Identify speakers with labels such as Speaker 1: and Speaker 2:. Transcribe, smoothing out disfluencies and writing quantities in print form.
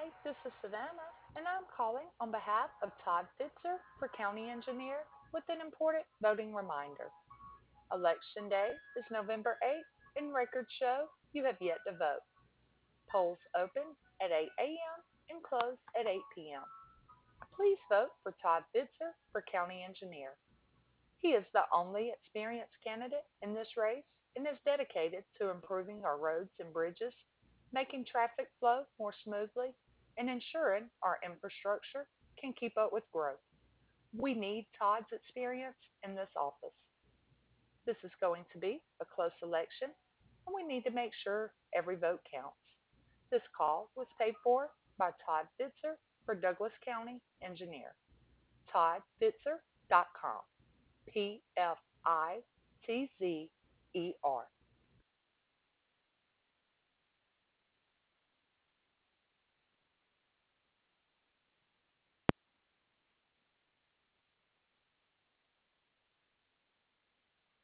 Speaker 1: Hi, this is Savannah, and I'm calling on behalf of Todd Fitzer for County Engineer with an important voting reminder. Election Day is November 8th, and records show you have yet to vote. Polls open at 8 a.m. and close at 8 p.m. Please vote for Todd Fitzer for County Engineer. He is the only experienced candidate in this race and is dedicated to improving our roads and bridges, making traffic flow more smoothly, and ensuring our infrastructure can keep up with growth. We need Todd's experience in this office. This is going to be a close election, and we need to make sure every vote counts. This call was paid for by Todd Fitzer for Douglas County Engineer. ToddFitzer.com. Fitzer.